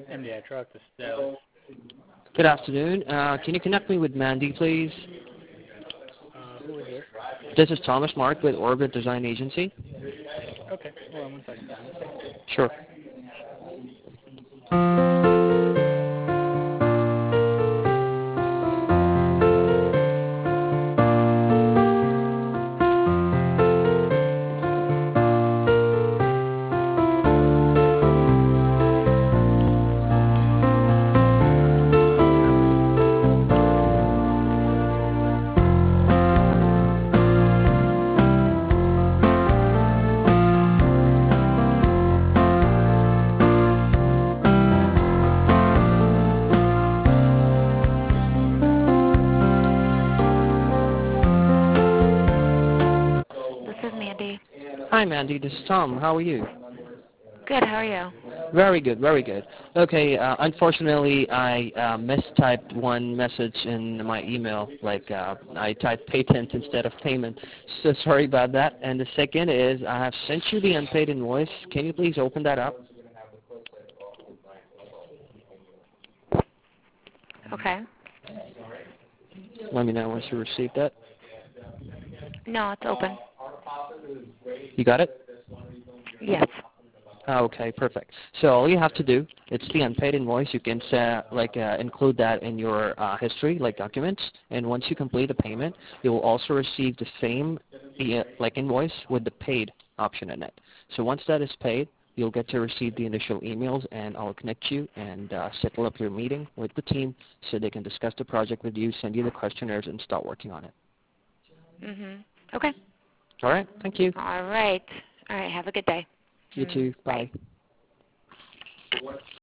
MDI truck, this is Dallas. Good afternoon. Can you connect me with Mandy, please? Who is this? This is Thomas Mark with Orbit Design Agency. Okay, hold on one second, Thomas. Sure. This is Mandy. Hi, Mandy. This is Tom. How are you? Good, how are you? Very good, very good. Okay, unfortunately, I mistyped one message in my email. I typed patent instead of payment. So sorry about that. And the second is I have sent you the unpaid invoice. Can you please open that up? Okay. Let me know once you receive that. No, it's open. You got it? Yes. Okay, perfect. So all you have to do, it's the unpaid invoice. You can include that in your history, like documents. And once you complete the payment, you will also receive the same invoice with the paid option in it. So once that is paid, you'll get to receive the initial emails, and I'll connect you and settle up your meeting with the team so they can discuss the project with you, send you the questionnaires, and start working on it. Okay. All right. Thank you. All right. All right. Have a good day. You too. Bye.